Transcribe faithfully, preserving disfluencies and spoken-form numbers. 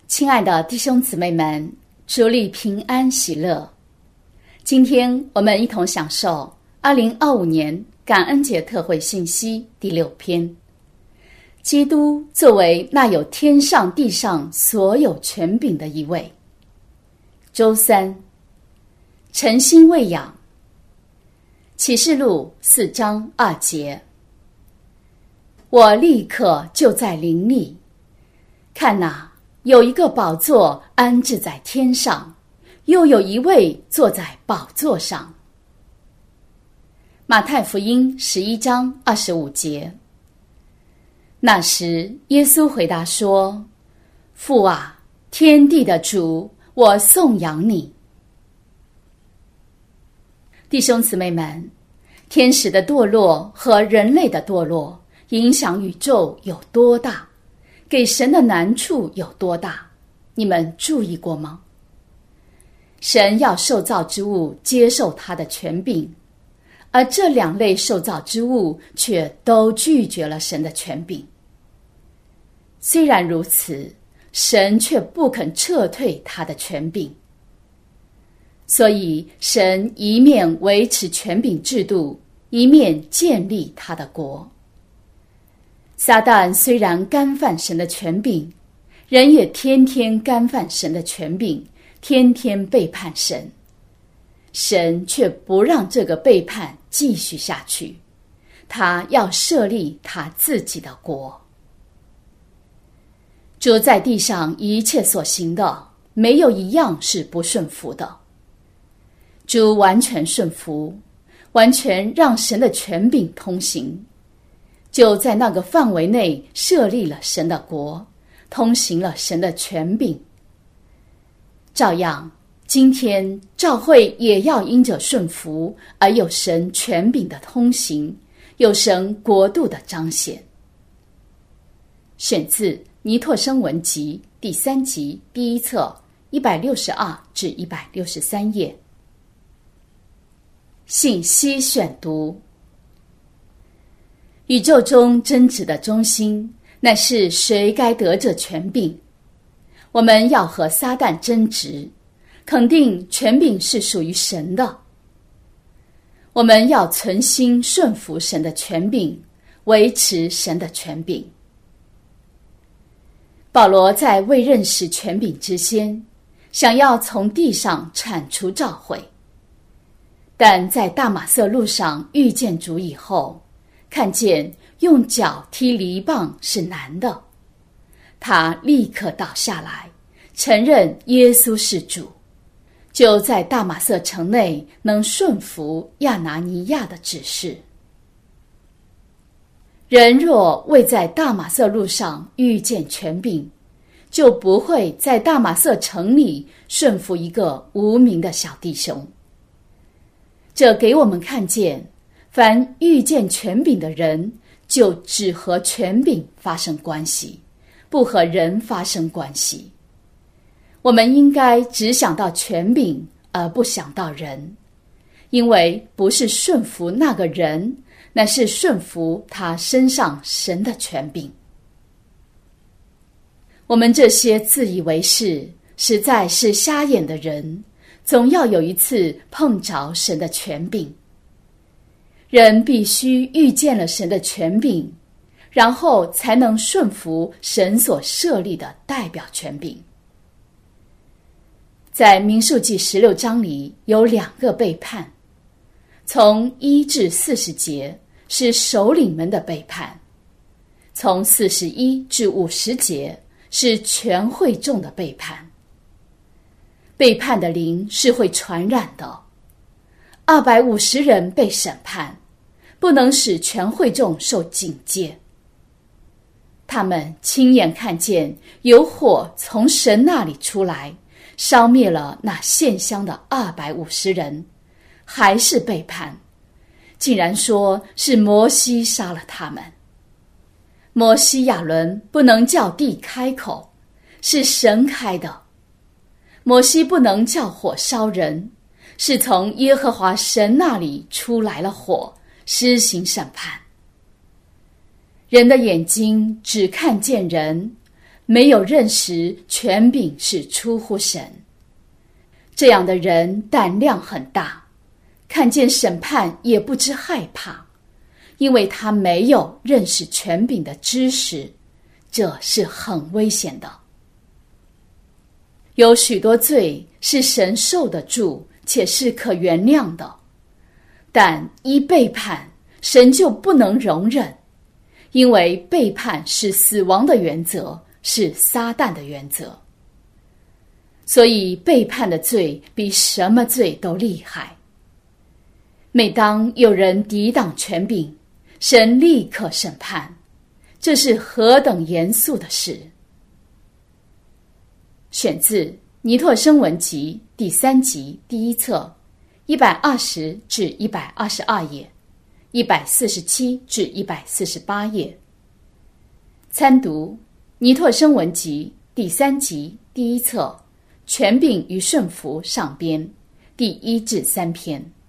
亲爱的弟兄姊妹们，主里平安喜乐。今天我们一同享受二零二五年感恩节特会信息第六篇。基督作为那有天上地上所有权柄的一位。周三，诚心喂养。启示录四章二节，我立刻就在灵里，看哪，有一个宝座安置在天上，又有一位坐在宝座上。马太福音十一章二十五节。那时耶稣回答说，父啊，天地的主，我颂扬你。弟兄姊妹们，天使的堕落和人类的堕落影响宇宙有多大，给神的难处有多大，你们注意过吗？神要受造之物接受他的权柄，而这两类受造之物却都拒绝了神的权柄。虽然如此，神却不肯撤退他的权柄。所以神一面维持权柄制度，一面建立他的国。撒旦虽然干犯神的权柄，人也天天干犯神的权柄，天天背叛神。神却不让这个背叛继续下去，他要设立他自己的国。主在地上一切所行的，没有一样是不顺服的。主完全顺服，完全让神的权柄通行，就在那个范围内设立了神的国，通行了神的权柄。照样，今天教会也要因着顺服而有神权柄的通行，有神国度的彰显。选自尼拓生文集第三集第一册一百六十二至一百六十三页。信息选读。宇宙中争执的中心，乃是谁该得这权柄。我们要和撒旦争执，肯定权柄是属于神的。我们要存心顺服神的权柄，维持神的权柄。保罗在未认识权柄之先，想要从地上铲除教会，但在大马色路上遇见主以后，看见用脚踢篱笆是难的，他立刻倒下来，承认耶稣是主，就在大马色城内能顺服亚拿尼亚的指示。人若未在大马色路上遇见权柄，就不会在大马色城里顺服一个无名的小弟兄。这给我们看见，凡遇见权柄的人，就只和权柄发生关系，不和人发生关系。我们应该只想到权柄，而不想到人，因为不是顺服那个人，乃是顺服他身上神的权柄。我们这些自以为是、实在是瞎眼的人，总要有一次碰着神的权柄。人必须遇见了神的权柄，然后才能顺服神所设立的代表权柄。在民数记十六章里有两个背叛，从一至四十节是首领们的背叛，从四十一至五十节是全会众的背叛。背叛的灵是会传染的。二百五十人被审判，不能使全会众受警戒。他们亲眼看见有火从神那里出来，烧灭了那献香的二百五十人，还是背叛，竟然说是摩西杀了他们。摩西亚伦不能叫地开口，是神开的。摩西不能叫火烧人，是从耶和华神那里出来了火，施行审判。人的眼睛只看见人， 没有认识权柄是出乎神。这样的人胆量很大，看见审判也不知害怕，因为他没有认识权柄的知识，这是很危险的。有许多罪是神受得住且是可原谅的，但一背叛，神就不能容忍，因为背叛是死亡的原则，是撒旦的原则。所以背叛的罪比什么罪都厉害。每当有人抵挡权柄，神立刻审判，这是何等严肃的事。选自尼特生文集第三集第一册一百二十至一百二十二页，一百四十七至一百四十八页。参读尼特生文集第三集第一册权柄与顺服上编第一至三篇。